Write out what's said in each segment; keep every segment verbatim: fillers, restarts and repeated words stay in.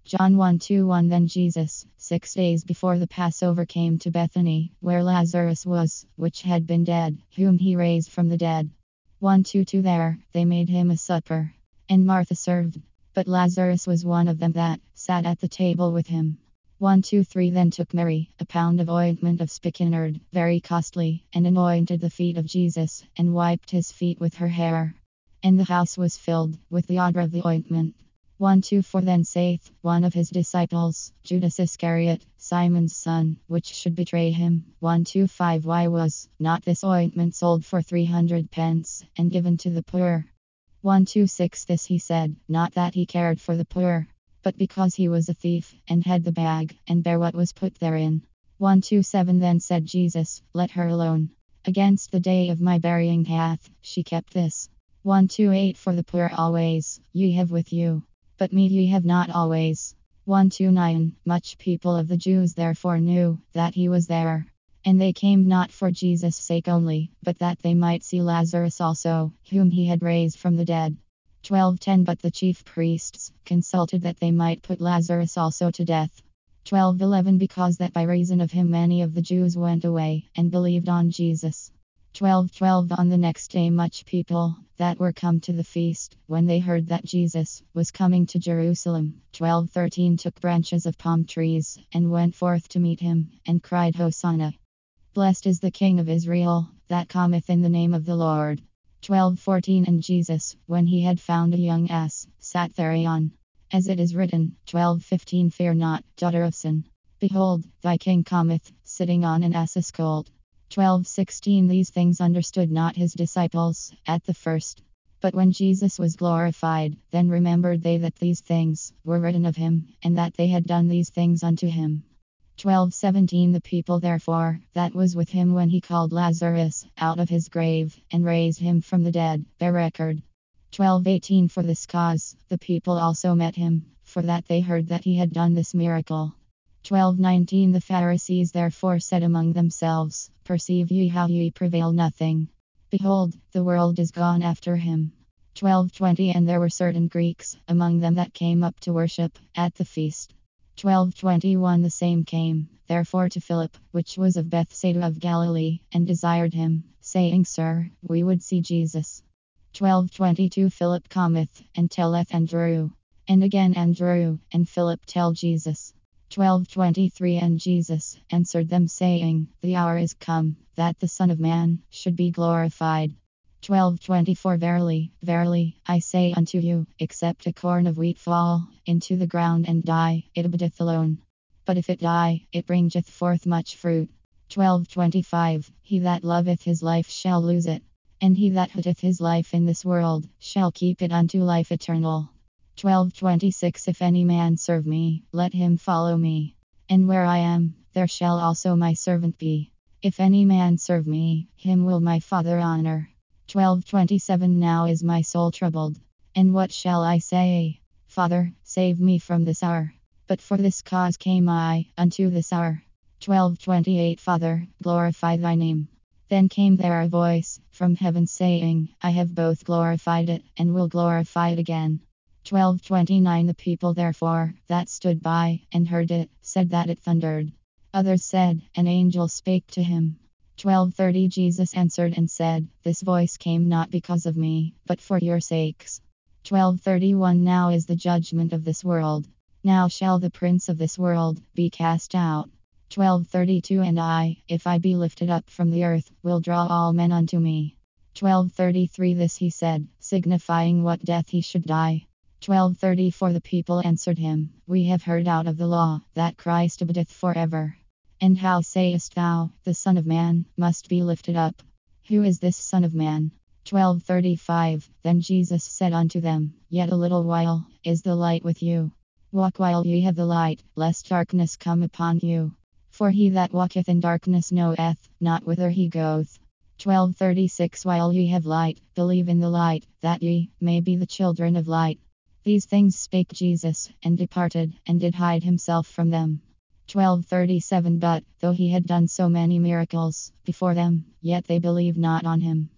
John one twenty-one Then Jesus, six days before the Passover, came to Bethany, where Lazarus was, which had been dead, whom he raised from the dead. one twenty-two There, they made him a supper. And Martha served. But Lazarus was one of them that sat at the table with him. one twenty-three Then took Mary a pound of ointment of spikenard, very costly, and anointed the feet of Jesus, and wiped his feet with her hair. And the house was filled with the odour of the ointment. one twenty-four Then saith one of his disciples, Judas Iscariot, Simon's son, which should betray him. one twenty-five Why was not this ointment sold for three hundred pence, and given to the poor? one twenty-six This he said, not that he cared for the poor, but because he was a thief, and had the bag, and bare what was put therein. one twenty-seven Then said Jesus, Let her alone. Against the day of my burying hath she kept this. one twenty-eight For the poor always ye have with you, but me ye have not always. one twenty-nine Much people of the Jews therefore knew that he was there. And they came not for Jesus' sake only, but that they might see Lazarus also, whom he had raised from the dead. twelve ten But the chief priests consulted that they might put Lazarus also to death. twelve eleven Because that by reason of him many of the Jews went away, and believed on Jesus. twelve twelve On the next day much people that were come to the feast, when they heard that Jesus was coming to Jerusalem. twelve thirteen Took branches of palm trees, and went forth to meet him, and cried, Hosanna! Blessed is the King of Israel, that cometh in the name of the Lord. twelve fourteen And Jesus, when he had found a young ass, sat thereon. As it is written, twelve fifteen Fear not, daughter of Sion. Behold, thy king cometh, sitting on an ass's colt. twelve sixteen These things understood not his disciples at the first. But when Jesus was glorified, then remembered they that these things were written of him, and that they had done these things unto him. twelve seventeen The people therefore that was with him when he called Lazarus out of his grave, and raised him from the dead, bear record. twelve eighteen For this cause the people also met him, for that they heard that he had done this miracle. twelve nineteen The Pharisees therefore said among themselves, Perceive ye how ye prevail nothing? Behold, the world is gone after him. twelve twenty And there were certain Greeks among them that came up to worship at the feast. twelve twenty-one The same came therefore to Philip, which was of Bethsaida of Galilee, and desired him, saying, Sir, we would see Jesus. twelve twenty-two Philip cometh, and telleth Andrew. And again Andrew and Philip tell Jesus. twelve twenty-three And Jesus answered them, saying, The hour is come, that the Son of Man should be glorified. twelve twenty-four Verily, verily, I say unto you, except a corn of wheat fall into the ground and die, it abideth alone. But if it die, it bringeth forth much fruit. twelve twenty-five He that loveth his life shall lose it, and he that hateth his life in this world shall keep it unto life eternal. twelve twenty-six If any man serve me, let him follow me. And where I am, there shall also my servant be. If any man serve me, him will my Father honor. twelve twenty-seven Now is my soul troubled. And what shall I say? Father, save me from this hour. But for this cause came I unto this hour. twelve twenty-eight Father, glorify thy name. Then came there a voice from heaven saying, I have both glorified it, and will glorify it again. twelve twenty-nine The people therefore that stood by and heard it said that it thundered. Others said, An angel spake to him. twelve thirty Jesus answered and said, This voice came not because of me, but for your sakes. twelve thirty-one Now is the judgment of this world. Now shall the prince of this world be cast out. twelve thirty-two And I, if I be lifted up from the earth, will draw all men unto me. twelve thirty-three This he said, signifying what death he should die. twelve thirty-four The people answered him, We have heard out of the law that Christ abideth forever. And how sayest thou, the Son of Man must be lifted up? Who is this Son of Man? twelve thirty-five Then Jesus said unto them, Yet a little while is the light with you. Walk while ye have the light, lest darkness come upon you. For he that walketh in darkness knoweth not whither he goeth. twelve thirty-six While ye have light, believe in the light, that ye may be the children of light. These things spake Jesus, and departed, and did hide himself from them. twelve thirty-seven But, though he had done so many miracles before them, yet they believed not on him.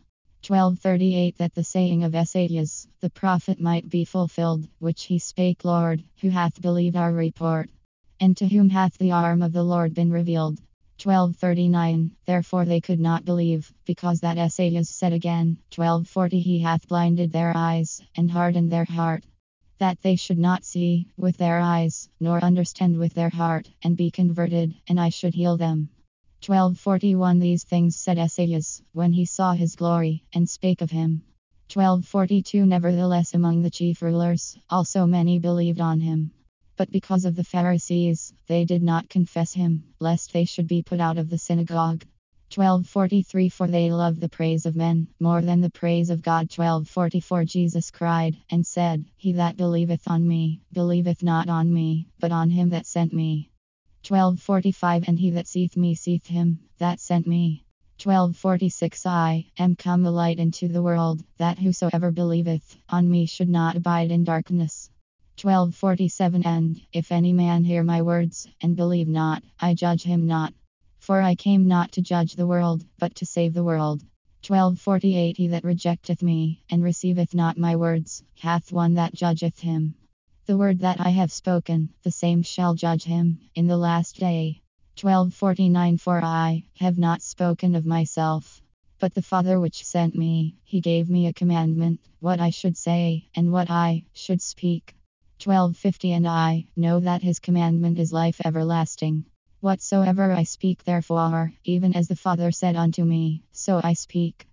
twelve thirty-eight That the saying of Esaias, the prophet, might be fulfilled, which he spake, Lord, who hath believed our report? And to whom hath the arm of the Lord been revealed? twelve thirty-nine Therefore they could not believe, because that Esaias said again. twelve forty He hath blinded their eyes, and hardened their heart, that they should not see with their eyes, nor understand with their heart, and be converted, and I should heal them. twelve forty-one These things said Esaias, when he saw his glory, and spake of him. twelve forty-two Nevertheless among the chief rulers also many believed on him. But because of the Pharisees, they did not confess him, lest they should be put out of the synagogue. twelve forty-three For they love the praise of men more than the praise of God. twelve forty-four Jesus cried, and said, He that believeth on me, believeth not on me, but on him that sent me. twelve forty-five And he that seeth me seeth him that sent me. twelve forty-six I am come a light into the world, that whosoever believeth on me should not abide in darkness. twelve forty-seven And if any man hear my words, and believe not, I judge him not. For I came not to judge the world, but to save the world. twelve forty-eight He that rejecteth me, and receiveth not my words, hath one that judgeth him. The word that I have spoken, the same shall judge him in the last day. twelve forty-nine For I have not spoken of myself, but the Father which sent me, he gave me a commandment, what I should say, and what I should speak. twelve fifty And I know that his commandment is life everlasting. Whatsoever I speak therefore, even as the Father said unto me, so I speak.